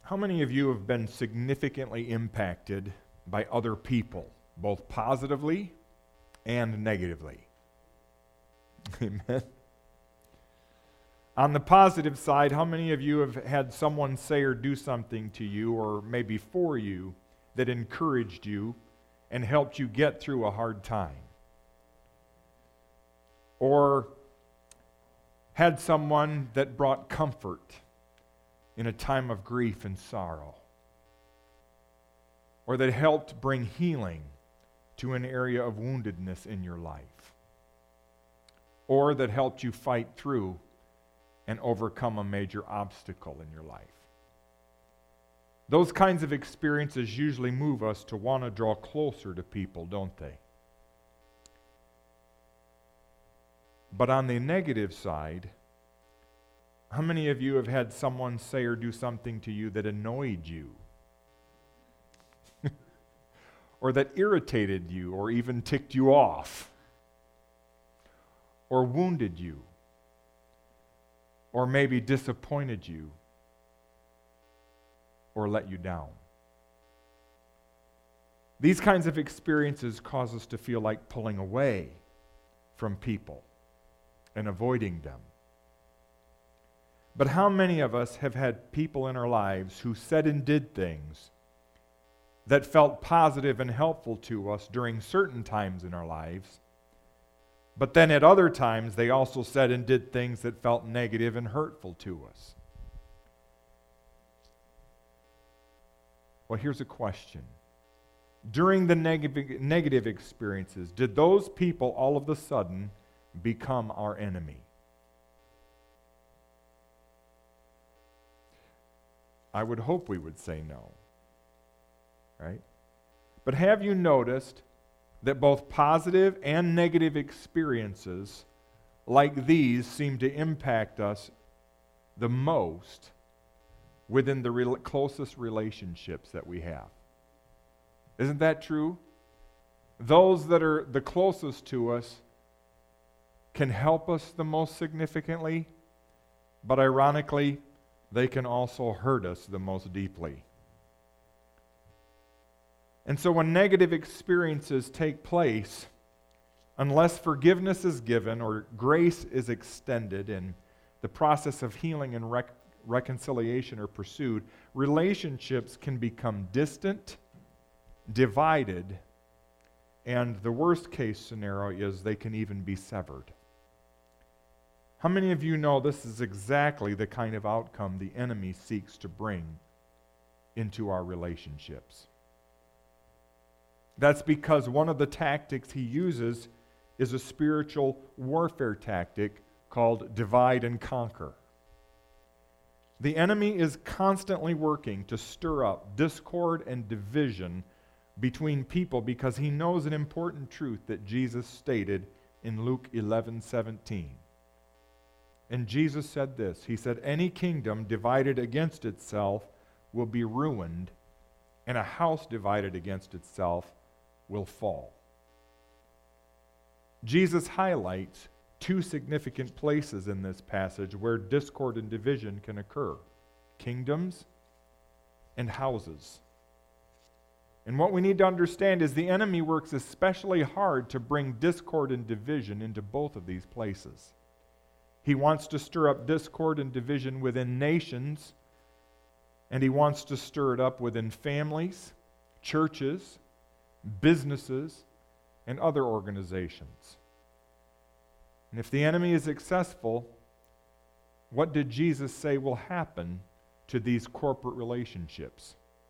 How many of you have been significantly impacted by other people, both positively and negatively? Amen. On the positive side, how many of you have had someone say or do something to you, or maybe for you, that encouraged you and helped you get through a hard time? Or had someone that brought comfort in a time of grief and sorrow? Or that helped bring healing to an area of woundedness in your life? Or that helped you fight through and overcome a major obstacle in your life? Those kinds of experiences usually move us to want to draw closer to people, don't they? But on the negative side, how many of you have had someone say or do something to you that annoyed you? Or that irritated you, or even ticked you off? Or wounded you? Or maybe disappointed you? Or let you down? These kinds of experiences cause us to feel like pulling away from people and avoiding them. But how many of us have had people in our lives who said and did things that felt positive and helpful to us during certain times in our lives, but then at other times they also said and did things that felt negative and hurtful to us? Well, here's a question. During the negative experiences, did those people all of a sudden become our enemy? I would hope we would say no, right? But have you noticed that both positive and negative experiences like these seem to impact us the most within the closest relationships that we have? Isn't that true? Those that are the closest to us can help us the most significantly, but ironically, they can also hurt us the most deeply. And so when negative experiences take place, unless forgiveness is given or grace is extended and the process of healing and reconciliation are pursued, relationships can become distant, divided, and the worst case scenario is they can even be severed. How many of you know this is exactly the kind of outcome the enemy seeks to bring into our relationships? That's because one of the tactics he uses is a spiritual warfare tactic called divide and conquer. The enemy is constantly working to stir up discord and division between people because he knows an important truth that Jesus stated in Luke 11:17. And Jesus said this, he said, "Any kingdom divided against itself will be ruined, and a house divided against itself will fall." Jesus highlights two significant places in this passage where discord and division can occur: kingdoms and houses. And what we need to understand is the enemy works especially hard to bring discord and division into both of these places. He wants to stir up discord and division within nations, and he wants to stir it up within families, churches, businesses, and other organizations. And if the enemy is successful, what did Jesus say will happen to these corporate relationships?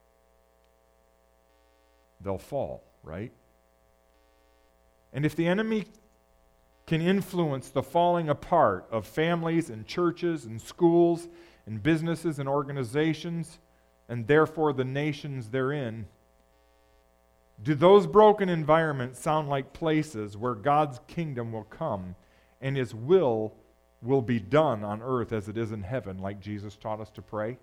They'll fall, right? And if the enemy can influence the falling apart of families and churches and schools and businesses and organizations, and therefore the nations therein, do those broken environments sound like places where God's kingdom will come and His will be done on earth as it is in heaven, like Jesus taught us to pray?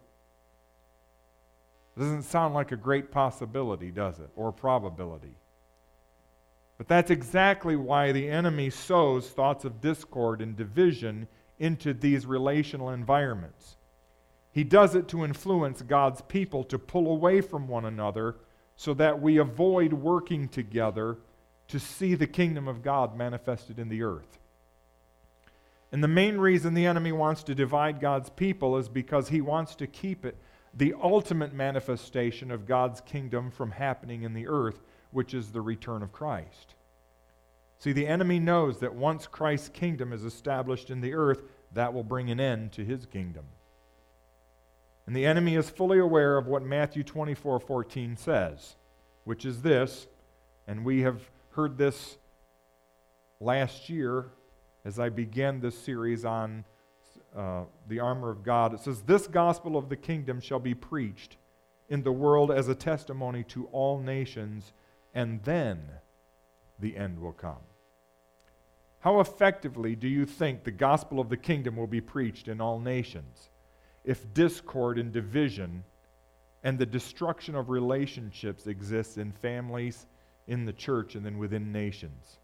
It doesn't sound like a great possibility, does it? Or probability. But that's exactly why the enemy sows thoughts of discord and division into these relational environments. He does it to influence God's people to pull away from one another so that we avoid working together to see the kingdom of God manifested in the earth. And the main reason the enemy wants to divide God's people is because he wants to keep it, the ultimate manifestation of God's kingdom, from happening in the earth, which is the return of Christ. See, the enemy knows that once Christ's kingdom is established in the earth, that will bring an end to his kingdom. And the enemy is fully aware of what Matthew 24:14 says, which is this, and we have heard this last year as I began this series on the armor of God. It says, "This gospel of the kingdom shall be preached in the world as a testimony to all nations, and then the end will come." How effectively do you think the gospel of the kingdom will be preached in all nations if discord and division and the destruction of relationships exists in families, in the church, and then within nations?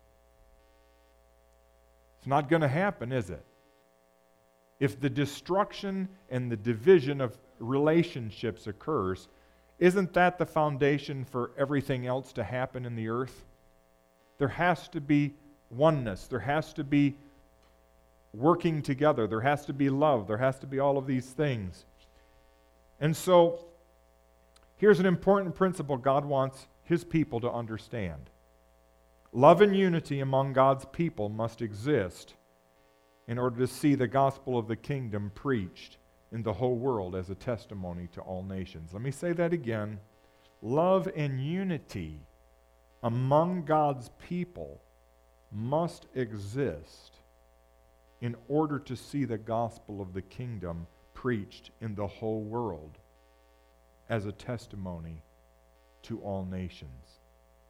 It's not going to happen, is it? If the destruction and the division of relationships occurs, isn't that the foundation for everything else to happen in the earth? There has to be oneness. There has to be working together. There has to be love. There has to be all of these things. And so, here's an important principle God wants his people to understand. Love and unity among God's people must exist in order to see the gospel of the kingdom preached in the whole world as a testimony to all nations. Let me say that again. Love and unity among God's people must exist in order to see the gospel of the kingdom preached in the whole world as a testimony to all nations.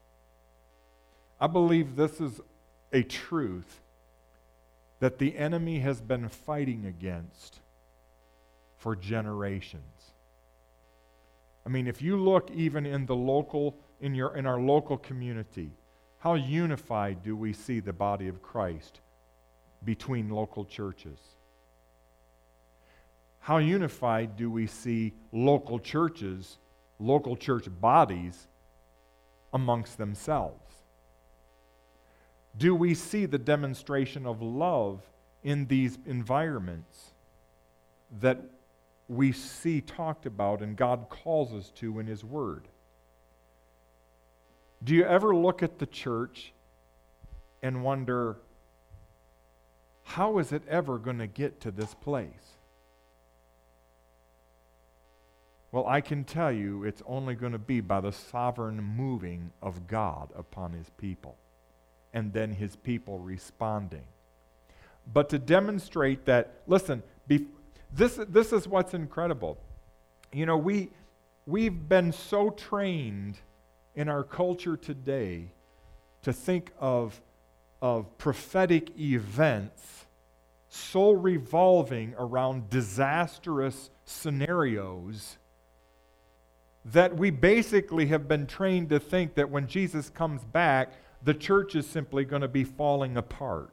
I believe this is a truth that the enemy has been fighting against for generations. I mean, if you look even in the local, in our local community, how unified do we see the body of Christ between local churches? How unified do we see local churches, local church bodies amongst themselves? Do we see the demonstration of love in these environments that we see talked about and God calls us to in His Word? Do you ever look at the church and wonder, how is it ever going to get to this place? Well, I can tell you it's only going to be by the sovereign moving of God upon His people, and then His people responding. But to demonstrate that, listen, this is what's incredible. You know, we've been so trained in our culture today to think of prophetic events so revolving around disastrous scenarios that we basically have been trained to think that when Jesus comes back, the church is simply going to be falling apart.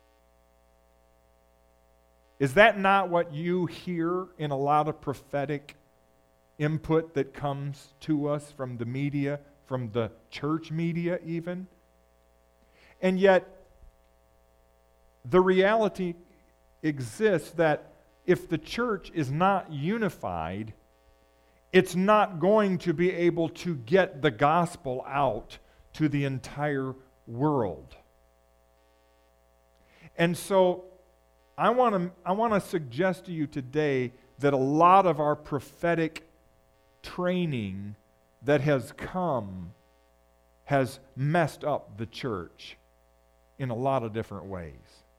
Is that not what you hear in a lot of prophetic input that comes to us from the media, from the church media even? And yet, the reality exists that if the church is not unified, it's not going to be able to get the gospel out to the entire world. And so I want to suggest to you today that a lot of our prophetic training that has come has messed up the church in a lot of different ways.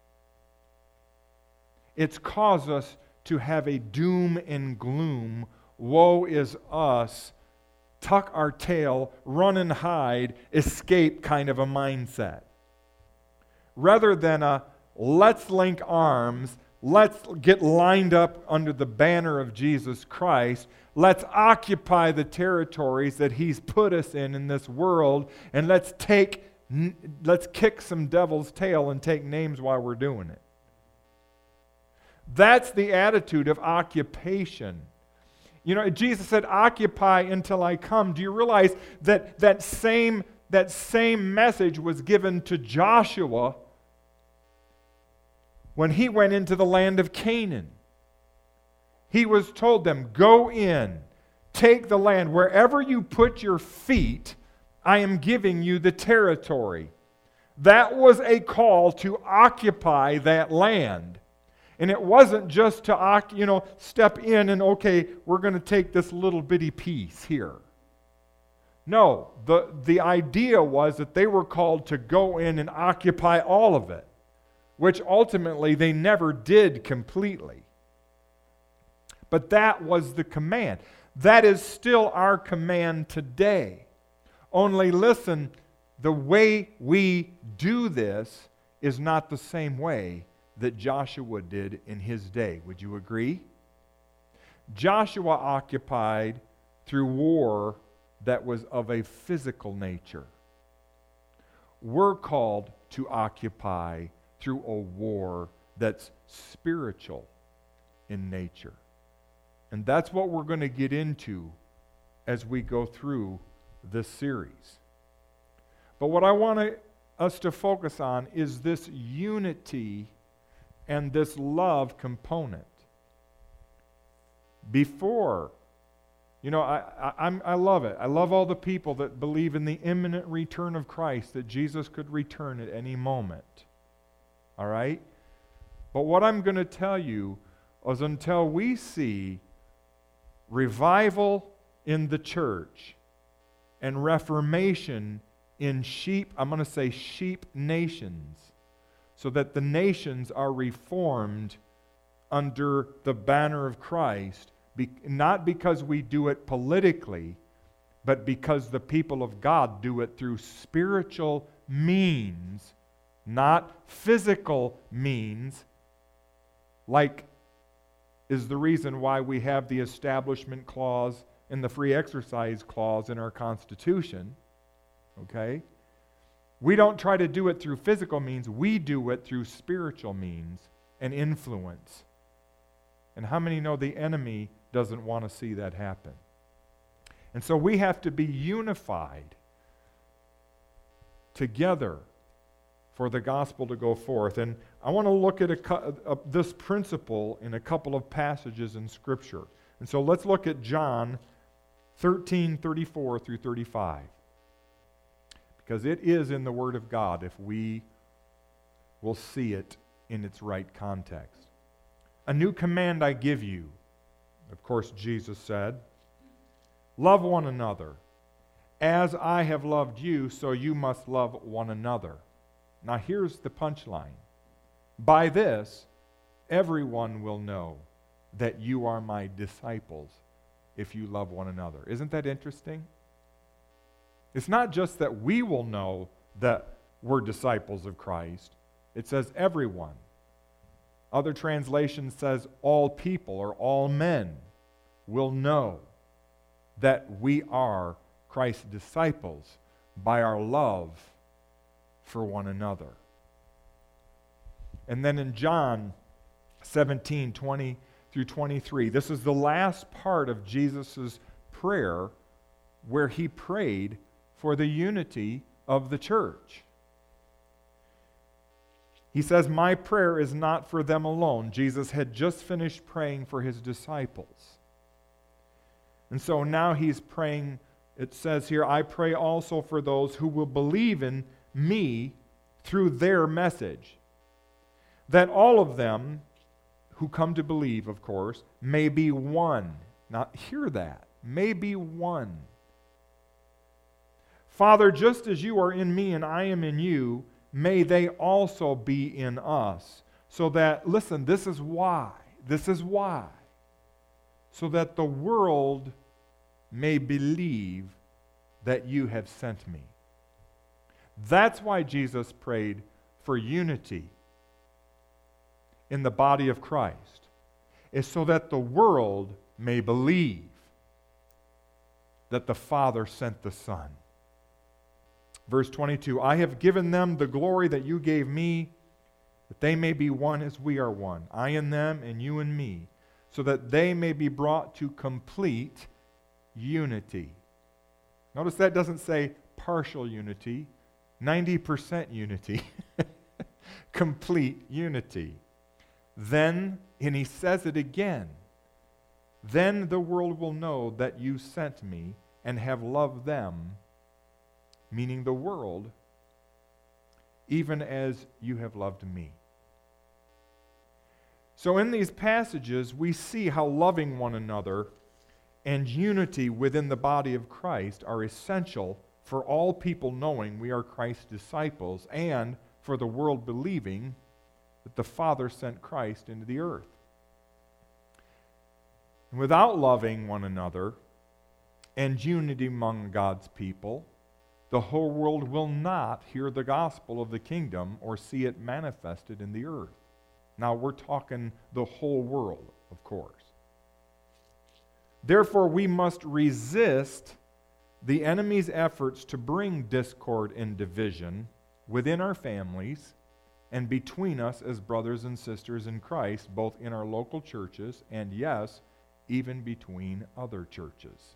It's caused us to have a doom and gloom, woe is us, tuck our tail, run and hide, escape kind of a mindset. Rather than a let's link arms, let's get lined up under the banner of Jesus Christ, let's occupy the territories that He's put us in this world, and let's kick some devil's tail and take names while we're doing it. That's the attitude of occupation You know, Jesus said, occupy until I come. Do you realize that that same message was given to Joshua when he went into the land of Canaan? He was told them, go in, take the land. Wherever you put your feet, I am giving you the territory. That was a call to occupy that land. And it wasn't just to, step in and, okay, we're going to take this little bitty piece here. No, the idea was that they were called to go in and occupy all of it, which ultimately they never did completely. But that was the command. That is still our command today. Only listen, the way we do this is not the same way that Joshua did in his day. Would you agree? Joshua occupied through war that was of a physical nature. We're called to occupy through a war that's spiritual in nature. And that's what we're going to get into as we go through this series. But what I want us to focus on is this unity and this love component. Before, I love it. I love all the people that believe in the imminent return of Christ, that Jesus could return at any moment. All right? But what I'm going to tell you is until we see revival in the church and reformation in sheep nations, so that the nations are reformed under the banner of Christ, not because we do it politically, but because the people of God do it through spiritual means, not physical means, like is the reason why we have the Establishment Clause and the Free Exercise Clause in our Constitution. Okay? We don't try to do it through physical means. We do it through spiritual means and influence. And how many know the enemy doesn't want to see that happen? And so we have to be unified together for the gospel to go forth. And I want to look at this principle in a couple of passages in Scripture. And so let's look at John 13:34 through 35. Because it is in the Word of God if we will see it in its right context. A new command I give you, of course Jesus said, love one another. As I have loved you, so you must love one another. Now here's the punchline. By this, everyone will know that you are my disciples if you love one another. Isn't that interesting? It's not just that we will know that we're disciples of Christ. It says everyone. Other translations says all people or all men will know that we are Christ's disciples by our love for one another. And then in John 17:20 through 23, this is the last part of Jesus' prayer where he prayed for the unity of the church. He says, my prayer is not for them alone. Jesus had just finished praying for his disciples. And so now he's praying, it says here, I pray also for those who will believe in me through their message, that all of them who come to believe, of course, may be one. Now hear that. May be one. Father, just as you are in me and I am in you, may they also be in us. So that, listen, this is why. So that the world may believe that you have sent me. That's why Jesus prayed for unity in the body of Christ, is so that the world may believe that the Father sent the Son. Verse 22, I have given them the glory that you gave me, that they may be one as we are one, I in them and you in me, so that they may be brought to complete unity. Notice that doesn't say partial unity, 90% unity, complete unity. Then, and he says it again, then the world will know that you sent me and have loved them, meaning the world, even as you have loved me. So in these passages, we see how loving one another and unity within the body of Christ are essential for all people knowing we are Christ's disciples and for the world believing that the Father sent Christ into the earth. And without loving one another and unity among God's people, the whole world will not hear the gospel of the kingdom or see it manifested in the earth. Now, we're talking the whole world, of course. Therefore, we must resist the enemy's efforts to bring discord and division within our families and between us as brothers and sisters in Christ, both in our local churches and, yes, even between other churches.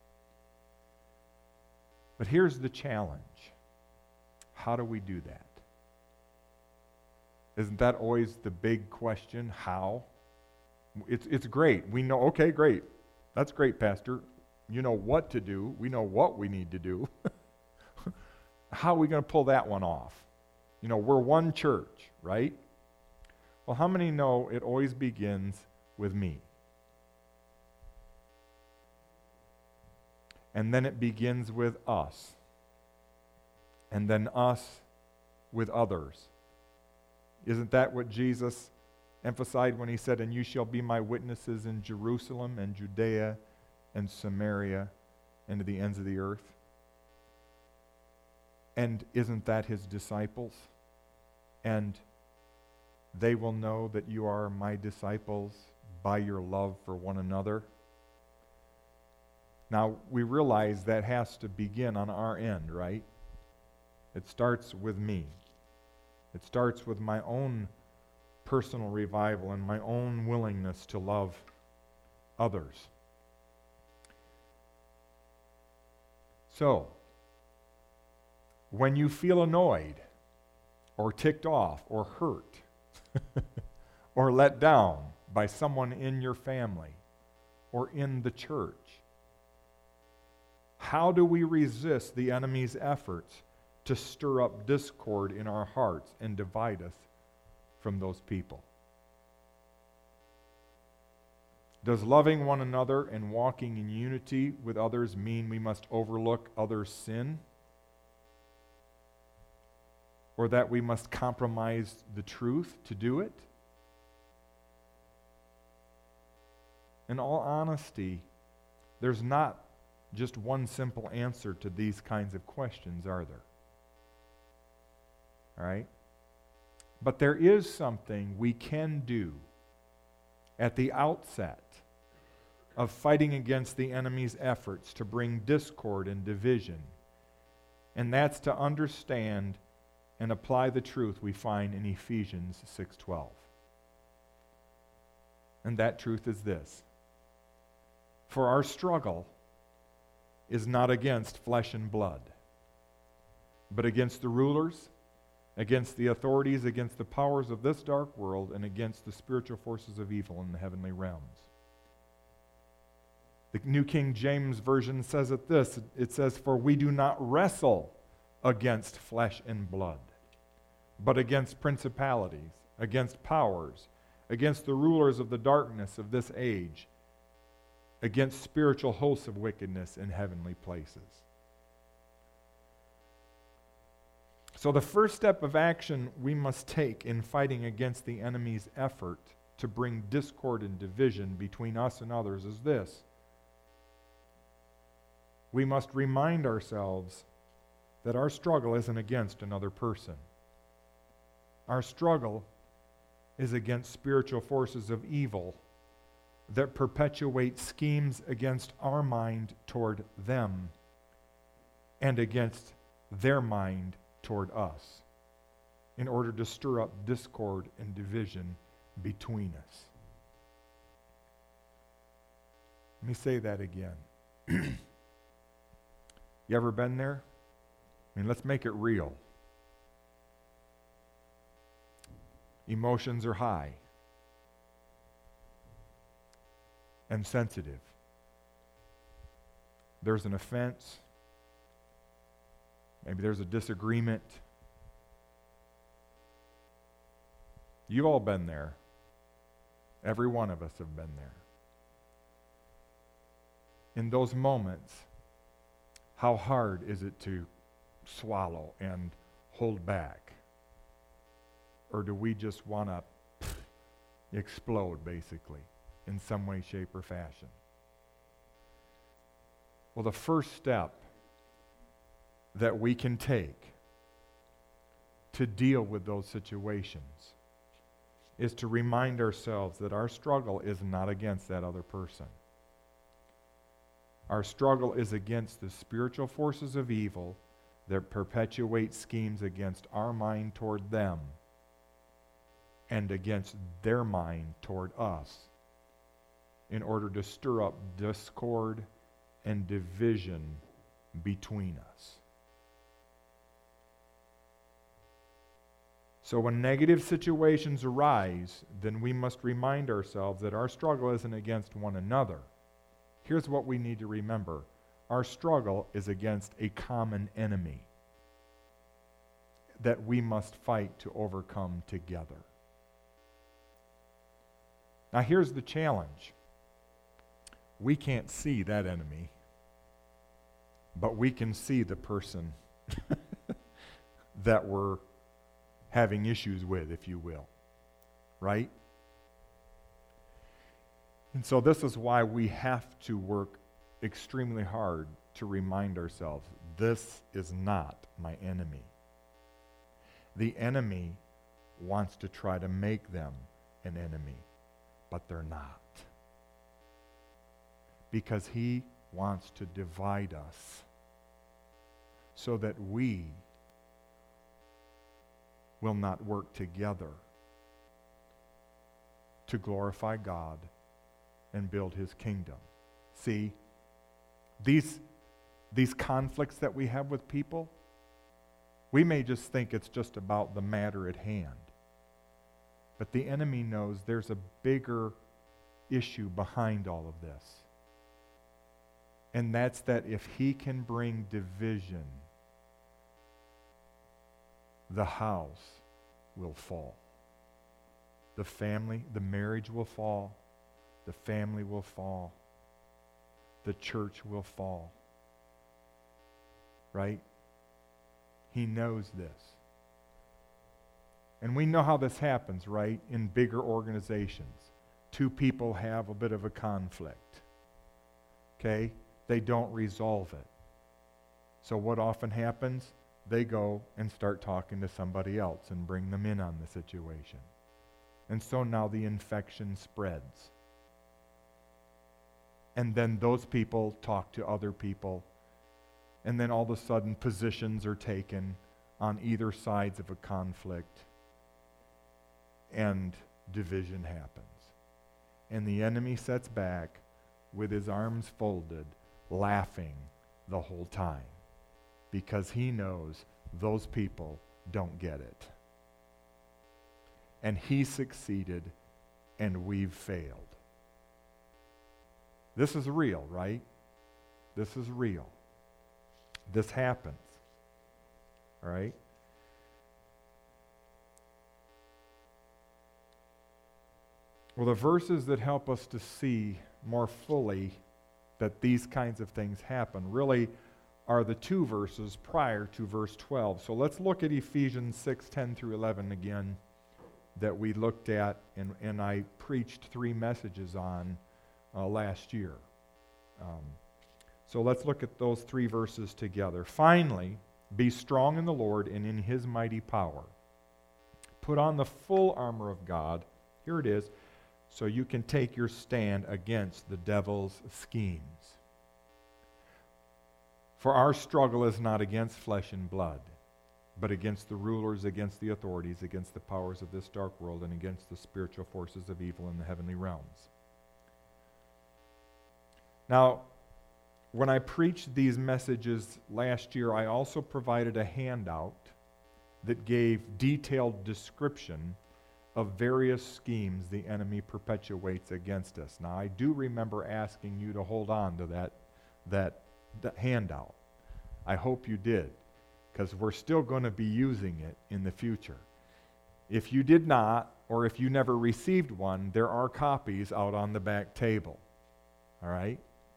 But here's the challenge. How do we do that? Isn't that always the big question? How? It's great. We know, okay, great. That's great, Pastor. You know what to do. We know what we need to do. How are we going to pull that one off? You know, we're one church, right? Well, how many know it always begins with me? And then it begins with us. And then us with others. Isn't that what Jesus emphasized when he said, "And you shall be my witnesses in Jerusalem and Judea and Samaria and to the ends of the earth"? And isn't that his disciples? And they will know that you are my disciples by your love for one another. Now, we realize that has to begin on our end, right? It starts with me. It starts with my own personal revival and my own willingness to love others. So, when you feel annoyed or ticked off or hurt or let down by someone in your family or in the church, how do we resist the enemy's efforts to stir up discord in our hearts and divide us from those people? Does loving one another and walking in unity with others mean we must overlook others' sin? Or that we must compromise the truth to do it? In all honesty, there's not just one simple answer to these kinds of questions, are there? All right? But there is something we can do at the outset of fighting against the enemy's efforts to bring discord and division. And that's to understand and apply the truth we find in Ephesians 6:12. And that truth is this: for our struggle is not against flesh and blood, but against the rulers, against the authorities, against the powers of this dark world, and against the spiritual forces of evil in the heavenly realms. The New King James Version says it this. It says, "For we do not wrestle against flesh and blood, but against principalities, against powers, against the rulers of the darkness of this age, against spiritual hosts of wickedness in heavenly places." So the first step of action we must take in fighting against the enemy's effort to bring discord and division between us and others is this: we must remind ourselves that our struggle isn't against another person. Our struggle is against spiritual forces of evil that perpetuate schemes against our mind toward them and against their mind toward us in order to stir up discord and division between us. Let me say that again. You ever been there? I mean, let's make it real. Emotions are high and sensitive. There's an offense. Maybe there's a disagreement. You've all been there. Every one of us have been there. In those moments, how hard is it to swallow and hold back? Or do we just want to explode, basically, in some way, shape, or fashion? Well, the first step that we can take to deal with those situations is to remind ourselves that our struggle is not against that other person. Our struggle is against the spiritual forces of evil that perpetuate schemes against our mind toward them and against their mind toward us in order to stir up discord and division between us. So when negative situations arise, then we must remind ourselves that our struggle isn't against one another. Here's what we need to remember. Our struggle is against a common enemy that we must fight to overcome together. Now here's the challenge. We can't see that enemy, but we can see the person that we're having issues with, if you will. Right? And so this is why we have to work extremely hard to remind ourselves, this is not my enemy. The enemy wants to try to make them an enemy, but they're not. Because he wants to divide us so that we will not work together to glorify God and build his kingdom. See, these conflicts that we have with people, we may just think it's just about the matter at hand. But the enemy knows there's a bigger issue behind all of this. And that's that if he can bring division, the house will fall. The family, the marriage will fall. The family will fall. The church will fall. Right? He knows this. And we know how this happens, right? In bigger organizations. Two people have a bit of a conflict. Okay? They don't resolve it. So what often happens? They go and start talking to somebody else and bring them in on the situation. And so now the infection spreads. And then those people talk to other people. And then all of a sudden positions are taken on either sides of a conflict. And division happens. And the enemy sits back with his arms folded, laughing the whole time. Because he knows those people don't get it. And he succeeded and we've failed. This is real, right? This is real. This happens. All right? Well, the verses that help us to see more fully that these kinds of things happen really are the two verses prior to verse 12. So let's look at Ephesians 6:10 through 11 again that we looked at and I preached 3 messages on last year. So let's look at those 3 verses together. Finally, be strong in the Lord and in his mighty power. Put on the full armor of God. Here it is. So you can take your stand against the devil's schemes. For our struggle is not against flesh and blood, but against the rulers, against the authorities, against the powers of this dark world, and against the spiritual forces of evil in the heavenly realms. Now, when I preached these messages last year, I also provided a handout that gave detailed description of various schemes the enemy perpetuates against us. Now, I do remember asking you to hold on to that handout. I hope you did, because we're still going to be using it in the future. If you did not, or if you never received one, there are copies out on the back table. All right?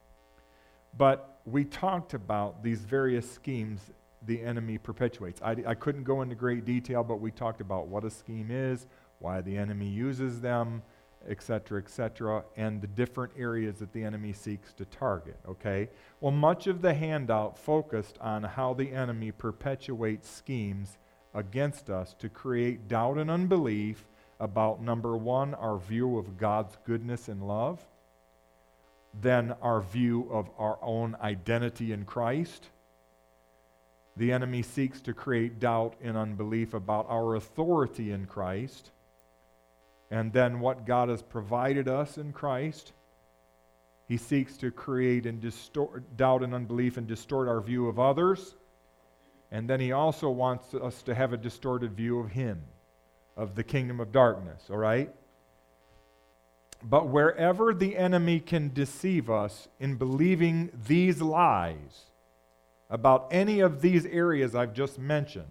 But we talked about these various schemes the enemy perpetuates. I couldn't go into great detail, but we talked about what a scheme is, why the enemy uses them, etc., and the different areas that the enemy seeks to target, okay? Well, much of the handout focused on how the enemy perpetuates schemes against us to create doubt and unbelief about, number one, our view of God's goodness and love, then our view of our own identity in Christ. The enemy seeks to create doubt and unbelief about our authority in Christ, and then what God has provided us in Christ. He seeks to create and doubt and unbelief and distort our view of others. And then he also wants us to have a distorted view of him, of the kingdom of darkness, all right? But wherever the enemy can deceive us in believing these lies about any of these areas I've just mentioned,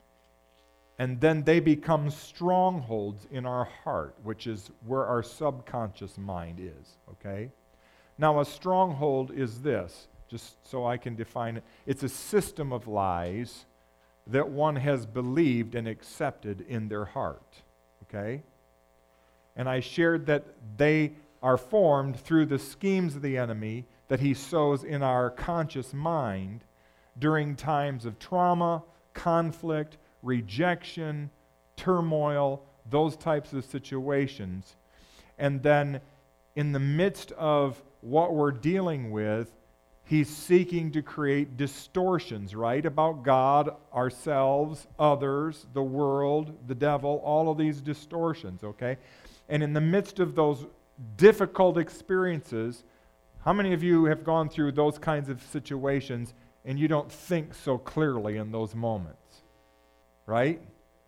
and then they become strongholds in our heart, which is where our subconscious mind is, okay? Now, a stronghold is this, just so I can define it. It's a system of lies that one has believed and accepted in their heart, okay? And I shared that they are formed through the schemes of the enemy that he sows in our conscious mind during times of trauma, conflict, rejection, turmoil, those types of situations. And then in the midst of what we're dealing with, he's seeking to create distortions, right, about God, ourselves, others, the world, the devil, all of these distortions, okay? And in the midst of those difficult experiences, how many of you have gone through those kinds of situations and you don't think so clearly in those moments? Right?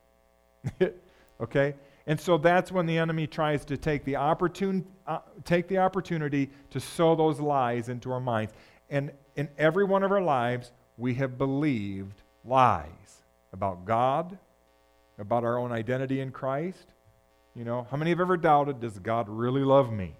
Okay? And so that's when the enemy tries to take the opportunity to sow those lies into our minds. And in every one of our lives, we have believed lies about God, about our own identity in Christ. You know, how many have ever doubted, does God really love me?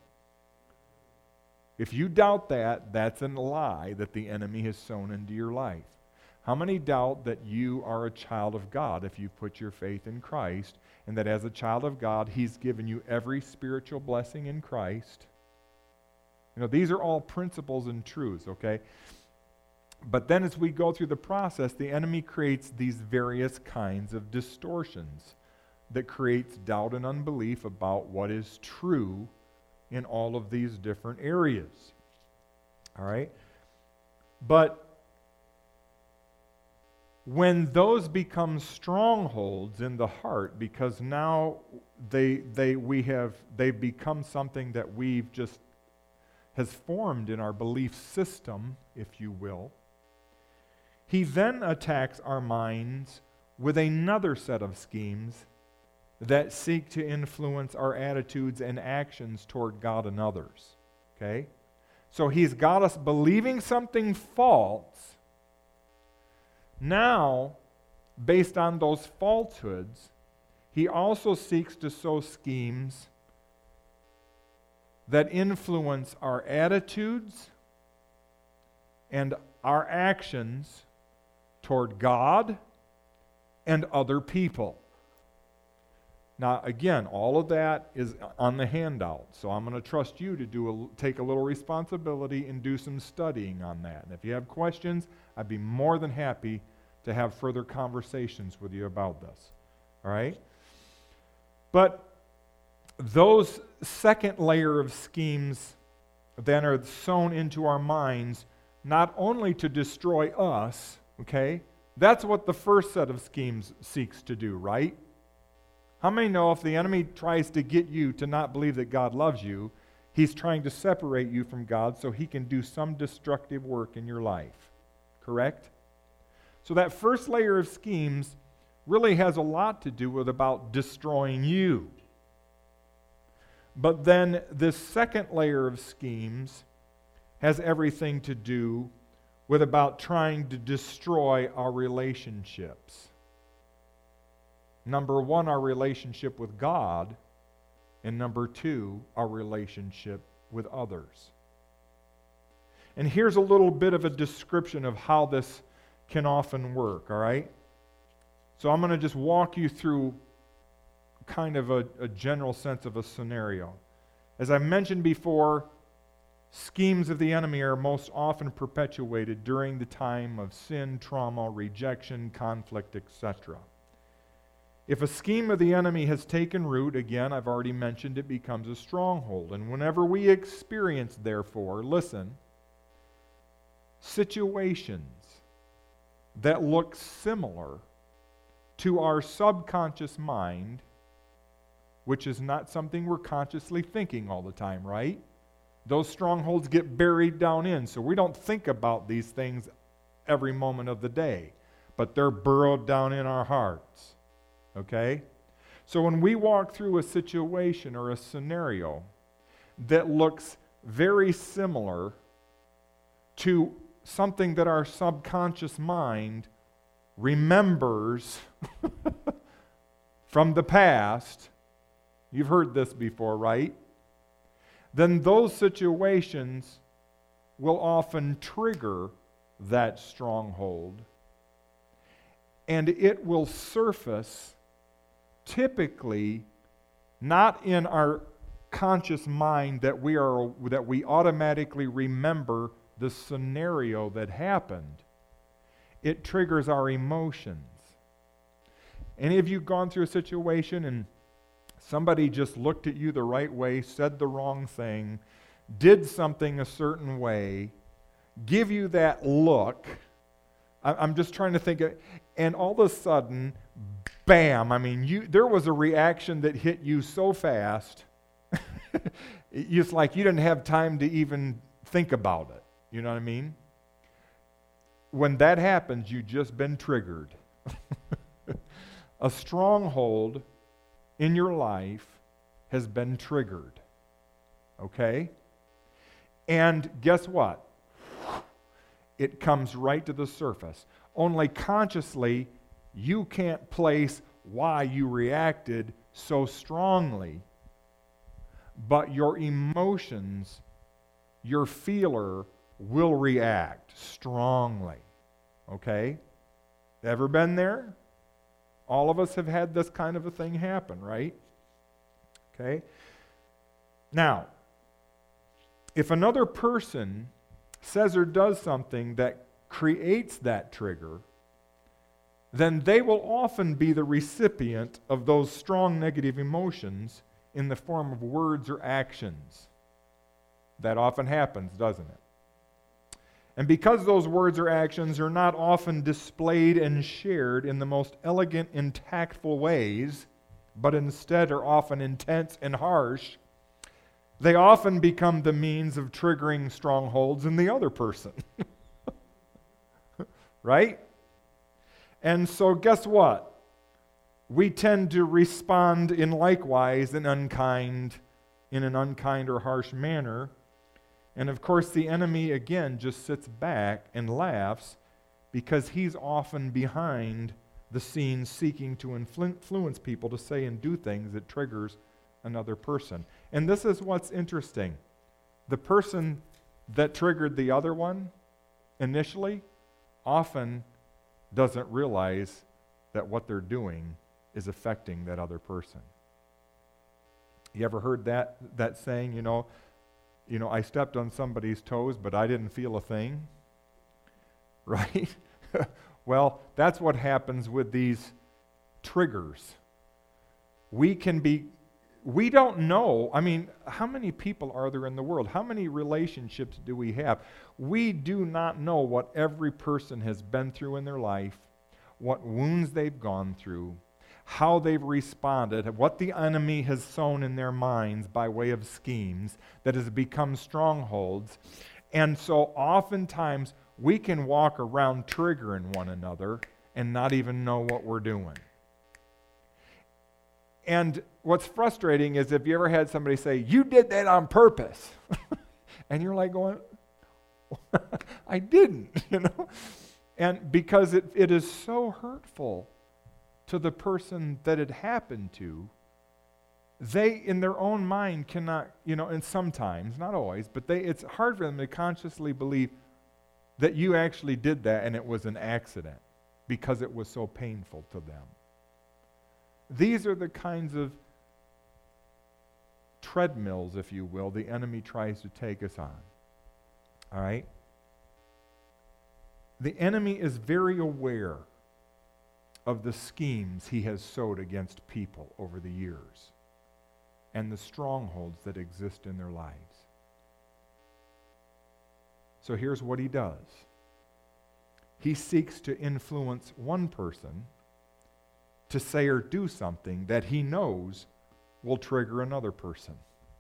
If you doubt that, that's a lie that the enemy has sown into your life. How many doubt that you are a child of God if you put your faith in Christ, and that as a child of God, he's given you every spiritual blessing in Christ? You know, these are all principles and truths, okay? But then as we go through the process, the enemy creates these various kinds of distortions that creates doubt and unbelief about what is true in all of these different areas. All right? But when those become strongholds in the heart, because now they become something that we've just has formed in our belief system, if you will, he then attacks our minds with another set of schemes that seek to influence our attitudes and actions toward God and others. Okay? So he's got us believing something false. Now, based on those falsehoods, he also seeks to sow schemes that influence our attitudes and our actions toward God and other people. Now, again, all of that is on the handout, so I'm going to trust you to take a little responsibility and do some studying on that. And if you have questions, I'd be more than happy to have further conversations with you about this. All right? But those second layer of schemes then are sown into our minds not only to destroy us, okay? That's what the first set of schemes seeks to do, right? How many know if the enemy tries to get you to not believe that God loves you, He's trying to separate you from God so he can do some destructive work in your life. Correct? So that first layer of schemes really has a lot to do with about destroying you. But then this second layer of schemes has everything to do with about trying to destroy our relationships. Number one, our relationship with God, and number two, our relationship with others. And here's a little bit of a description of how this can often work, all right? So I'm going to just walk you through kind of a general sense of a scenario. As I mentioned before, schemes of the enemy are most often perpetuated during the time of sin, trauma, rejection, conflict, etc. If a scheme of the enemy has taken root, again, I've already mentioned, it becomes a stronghold. And whenever we experience, therefore, listen, situations that look similar to our subconscious mind, which is not something we're consciously thinking all the time, right? Those strongholds get buried down in, so we don't think about these things every moment of the day, but they're burrowed down in our hearts, okay? So when we walk through a situation or a scenario that looks very similar to something that our subconscious mind remembers from the past, you've heard this before, right? Then those situations will often trigger that stronghold, and it will surface typically not in our conscious mind that we automatically remember the scenario that happened. It triggers our emotions. Any of you gone through a situation and somebody just looked at you the right way, said the wrong thing, did something a certain way, give you that look? I'm just trying to think, and all of a sudden, bam, there was a reaction that hit you so fast, it's like you didn't have time to even think about it. You know what I mean? When that happens, you've just been triggered. A stronghold in your life has been triggered. Okay? And guess what? It comes right to the surface. Only consciously, you can't place why you reacted so strongly. But your emotions, your feeler, will react strongly. Okay? Ever been there? All of us have had this kind of a thing happen, right? Okay? Now, if another person says or does something that creates that trigger, then they will often be the recipient of those strong negative emotions in the form of words or actions. That often happens, doesn't it? And because those words or actions are not often displayed and shared in the most elegant and tactful ways, but instead are often intense and harsh, they often become the means of triggering strongholds in the other person. Right? And so guess what? We tend to respond in likewise in an unkind or harsh manner. And of course, the enemy, again, just sits back and laughs because he's often behind the scenes seeking to influence people to say and do things that triggers another person. And this is what's interesting. The person that triggered the other one initially often doesn't realize that what they're doing is affecting that other person. You ever heard that saying, you know, I stepped on somebody's toes, but I didn't feel a thing, right? Well, that's what happens with these triggers. We don't know, how many people are there in the world? How many relationships do we have? We do not know what every person has been through in their life, what wounds they've gone through, how they've responded, what the enemy has sown in their minds by way of schemes that has become strongholds. And so oftentimes we can walk around triggering one another and not even know what we're doing. And what's frustrating is if you ever had somebody say, "You did that on purpose," and you're like going, "I didn't," And because it is so hurtful to the person that it happened to, they in their own mind cannot, and sometimes, not always, but it's hard for them to consciously believe that you actually did that and it was an accident because it was so painful to them. These are the kinds of treadmills, if you will, the enemy tries to take us on. All right? The enemy is very aware of the schemes he has sowed against people over the years and the strongholds that exist in their lives. So here's what he does. He seeks to influence one person to say or do something that he knows will trigger another person.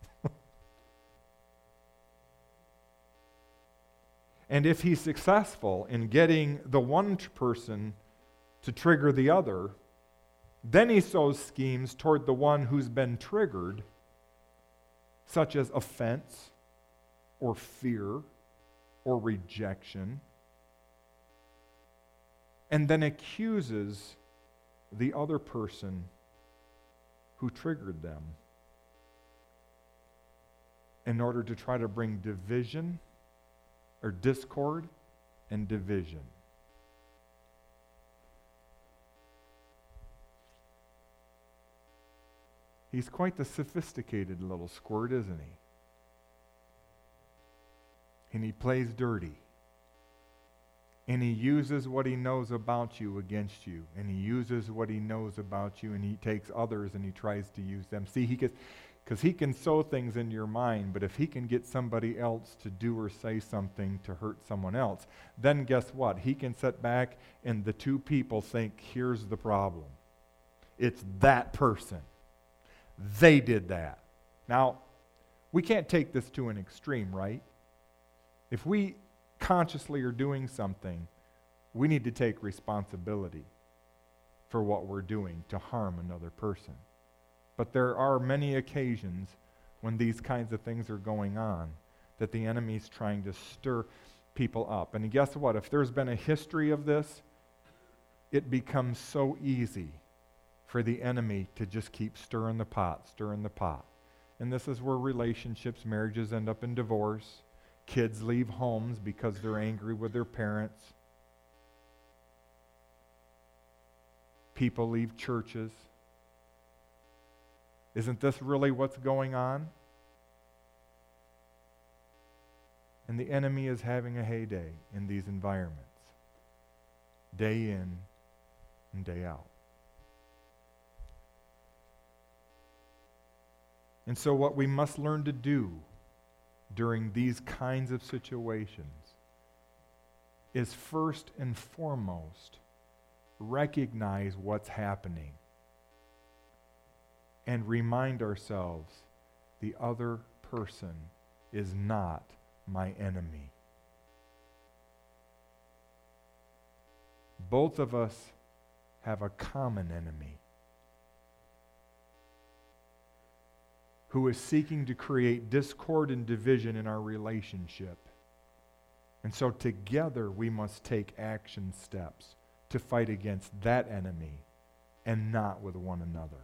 And if he's successful in getting the one person to trigger the other, then he sows schemes toward the one who's been triggered, such as offense or fear or rejection, and then accuses the other person who triggered them in order to try to bring division or discord and division. He's quite the sophisticated little squirt, isn't he? And he plays dirty. And he uses what he knows about you against you. And he uses what he knows about you, and he takes others and he tries to use them. See, because he can sow things in your mind, but if he can get somebody else to do or say something to hurt someone else, then guess what? He can sit back and the two people think, here's the problem. It's that person. They did that. Now, we can't take this to an extreme, right? If we consciously are doing something, we need to take responsibility for what we're doing to harm another person. But there are many occasions when these kinds of things are going on that the enemy's trying to stir people up. And guess what? If there's been a history of this, it becomes so easy for the enemy to just keep stirring the pot. And this is where relationships, marriages end up in divorce. Kids leave homes because they're angry with their parents. People leave churches. Isn't this really what's going on? And the enemy is having a heyday in these environments, day in and day out. And so what we must learn to do during these kinds of situations is first and foremost recognize what's happening and remind ourselves the other person is not my enemy. Both of us have a common enemy who is seeking to create discord and division in our relationship. And so together we must take action steps to fight against that enemy and not with one another.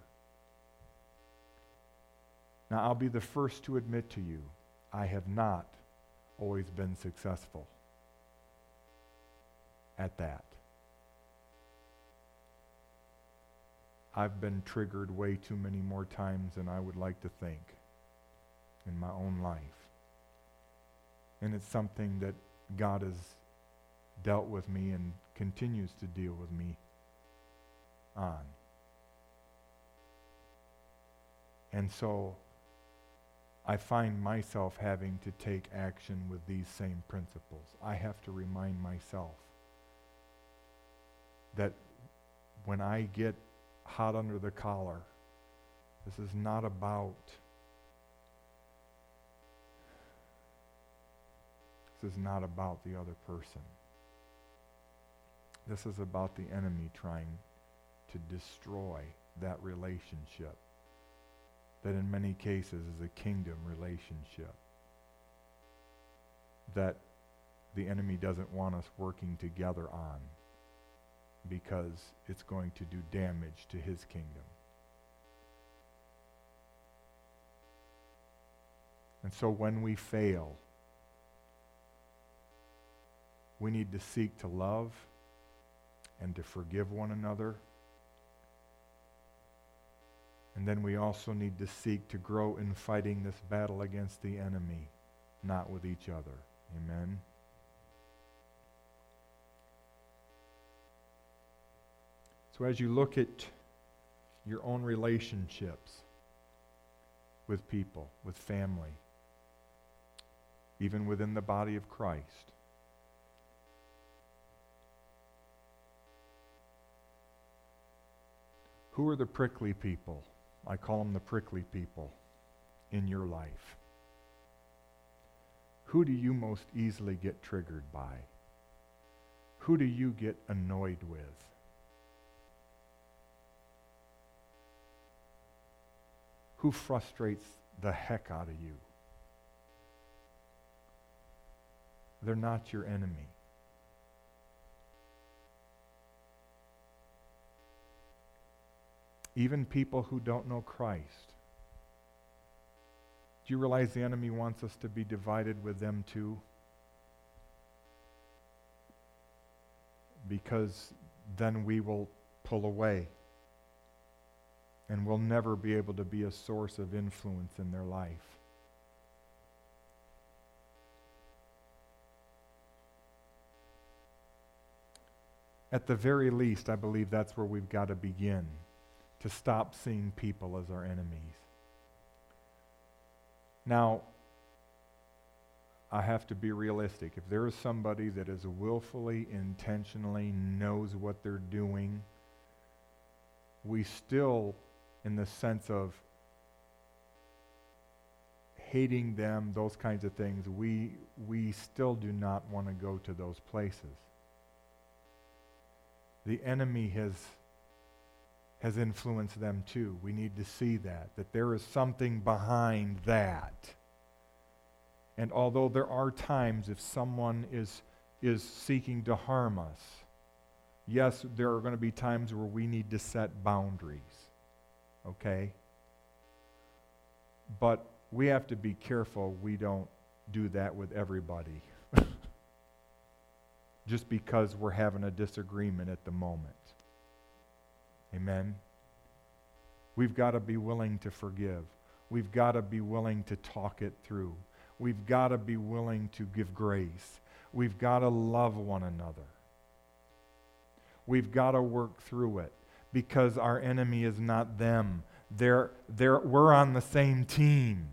Now, I'll be the first to admit to you, I have not always been successful at that. I've been triggered way too many more times than I would like to think in my own life. And it's something that God has dealt with me and continues to deal with me on. And so I find myself having to take action with these same principles. I have to remind myself that when I get hot under the collar. This is not about the other person. This is about the enemy trying to destroy that relationship that in many cases is a kingdom relationship that the enemy doesn't want us working together on because it's going to do damage to his kingdom. And so when we fail, we need to seek to love and to forgive one another. And then we also need to seek to grow in fighting this battle against the enemy, not with each other. Amen? So as you look at your own relationships with people, with family, even within the body of Christ, who are the prickly people? I call them the prickly people in your life. Who do you most easily get triggered by? Who do you get annoyed with? Who frustrates the heck out of you? They're not your enemy. Even people who don't know Christ. Do you realize the enemy wants us to be divided with them too? Because then we will pull away and we'll never be able to be a source of influence in their life. At the very least, I believe that's where we've got to begin, to stop seeing people as our enemies. Now, I have to be realistic. If there is somebody that is willfully, intentionally knows what they're doing, we still, in the sense of hating them, those kinds of things, we still do not want to go to those places. The enemy has influenced them too. We need to see that there is something behind that. And although there are times if someone is seeking to harm us, yes, there are going to be times where we need to set boundaries, okay? But we have to be careful we don't do that with everybody. Just because we're having a disagreement at the moment. Amen? We've got to be willing to forgive. We've got to be willing to talk it through. We've got to be willing to give grace. We've got to love one another. We've got to work through it because our enemy is not them. We're on the same team.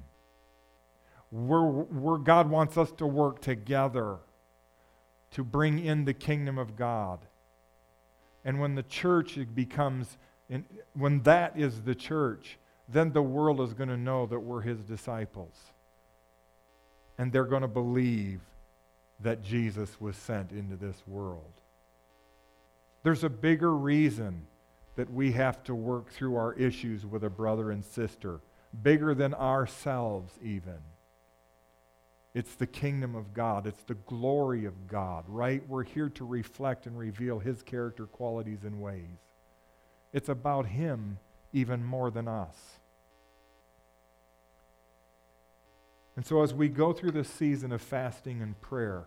God wants us to work together to bring in the kingdom of God. And when the church becomes, when that is the church, then the world is going to know that we're his disciples. And they're going to believe that Jesus was sent into this world. There's a bigger reason that we have to work through our issues with a brother and sister, bigger than ourselves even. It's the kingdom of God. It's the glory of God, right? We're here to reflect and reveal his character, qualities, and ways. It's about him even more than us. And so as we go through this season of fasting and prayer,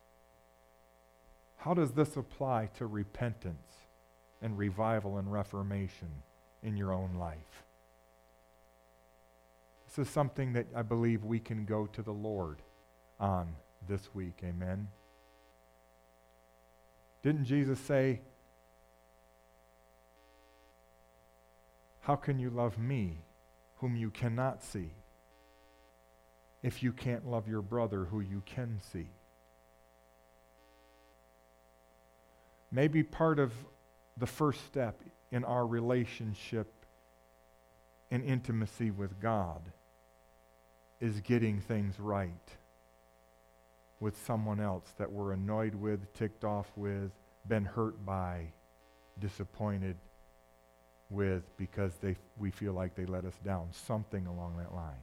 how does this apply to repentance and revival and reformation in your own life? This is something that I believe we can go to the Lord on this week. Amen. Didn't Jesus say, how can you love me whom you cannot see if you can't love your brother who you can see? Maybe part of the first step in our relationship and intimacy with God is getting things right with someone else that we're annoyed with, ticked off with, been hurt by, disappointed with because we feel like they let us down, something along that line.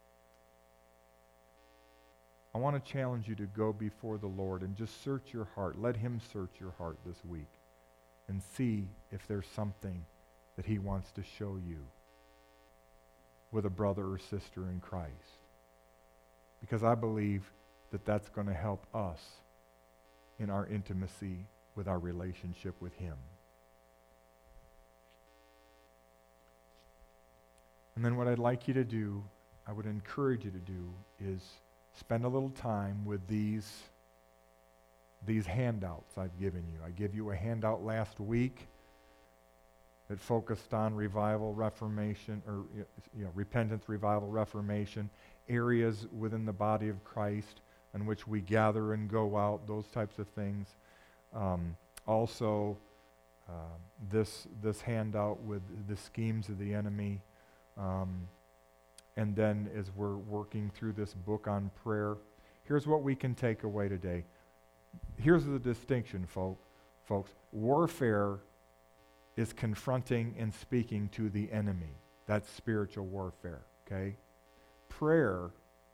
I want to challenge you to go before the Lord and just search your heart. Let him search your heart this week and see if there's something that he wants to show you with a brother or sister in Christ. Because I believe that that's going to help us in our intimacy with our relationship with him. And then what I'd like you to do, I would encourage you to do, is spend a little time with these handouts I've given you. I gave you a handout last week that focused on revival, reformation, or repentance, revival, reformation, areas within the body of Christ in which we gather and go out, those types of things. Also, this handout with the schemes of the enemy. And then as we're working through this book on prayer, here's what we can take away today. Here's the distinction, folks. Warfare is confronting and speaking to the enemy. That's spiritual warfare, okay? Prayer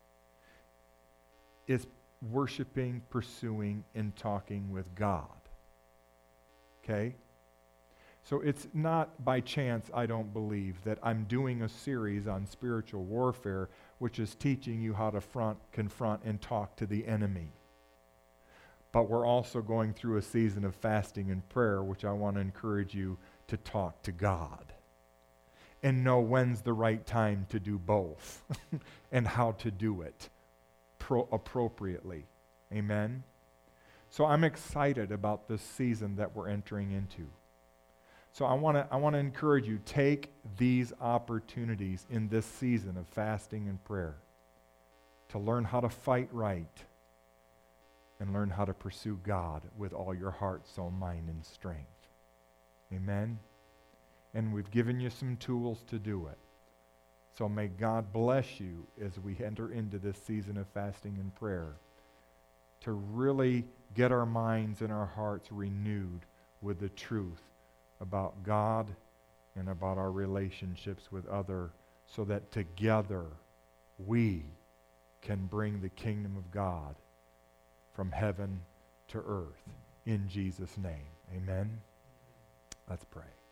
is worshiping, pursuing, and talking with God, okay? So it's not by chance, I don't believe, that I'm doing a series on spiritual warfare, which is teaching you how to confront, and talk to the enemy. But we're also going through a season of fasting and prayer, which I want to encourage you to talk to God and know when's the right time to do both and how to do it appropriately. Amen? So I'm excited about this season that we're entering into. So I want to encourage you, take these opportunities in this season of fasting and prayer to learn how to fight right and learn how to pursue God with all your heart, soul, mind, and strength. Amen? And we've given you some tools to do it. So may God bless you as we enter into this season of fasting and prayer to really get our minds and our hearts renewed with the truth about God and about our relationships with others, so that together we can bring the kingdom of God from heaven to earth in Jesus' name. Amen? Let's pray.